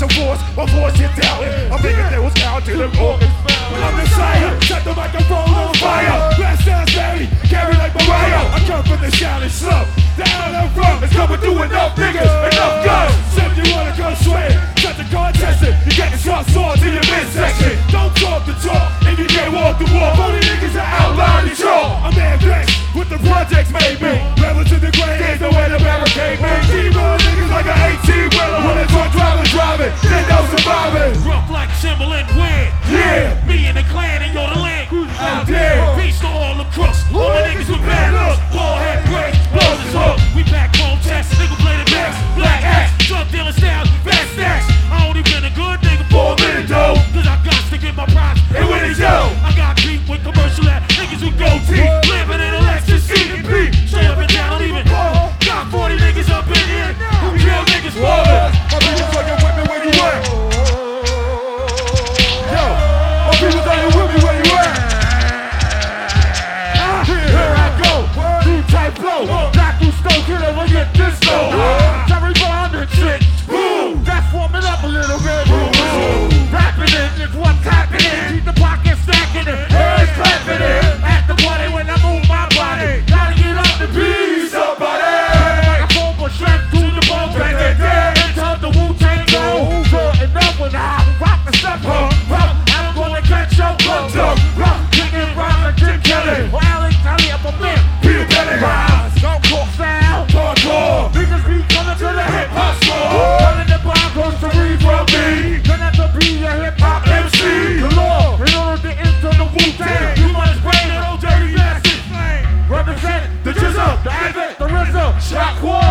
a force, my voice gets doubted. I'm thinking there was out to the organs. But I'm the Slayer, set the microphone on fire. Blast sounds steady, carry like Mariah. I come from the shouting slow. Down and from, it's coming through enough niggas, enough guns. So if you wanna come sway, set the contest it. You get the shot swords in your midsection. Don't talk the talk, and you can't walk the walk. Only niggas are outline the chalk. I'm ambitious with the projects made me. Rebel to the grave, there's no way to barricade me. T-ball niggas like an 18-wheeler. When it's on driving, they know surviving. Rough like Timberland wind. Yeah, Me and the clan and you're the land. out there. Peace to all the crooks. All the niggas with bad looks. Ball head break, blows his hook. We back home text, nigga play the backs. Black axe, drug dealer style, fast stacks. I only been a good nigga for a minute though. Cause I got to get my props. And when it's yo, I got beef with commercial ass niggas with goatee. Living in a Lexus CDP. Straight up and down, don't even. Got 40 niggas up in here. Who kill niggas for us? my people fucking with me where you at. Yo, my people fucking with me where you at. Here I go, new type flow. Black through stone killer when you get this low. Terry Bond and shit. Boom, that's warming up a little bit. Rapping it is what's happening. Keep the pocket stacking it. Hands clapping it. At the party when I move my body. Gotta get up to be somebody. Microphone for strength to the bone. Bang it down. Until the Wu-Tang go. Sure enough when I rock the step. I'm gonna catch your blood. Kicking round like Jim Kelly. Or Alex Kelly up a man. Peter Belly. Rise. Don't talk sound. Hardcore. Niggas be coming to the hip-hop score. Telling the Broncos to read from me. Gonna have to be a hip-hop MC. The law. In order to enter the Wu-Tang. You must bring it, old dirty bastard. Represent the Jizzle, the Abbott, the RZA, Shot Quad.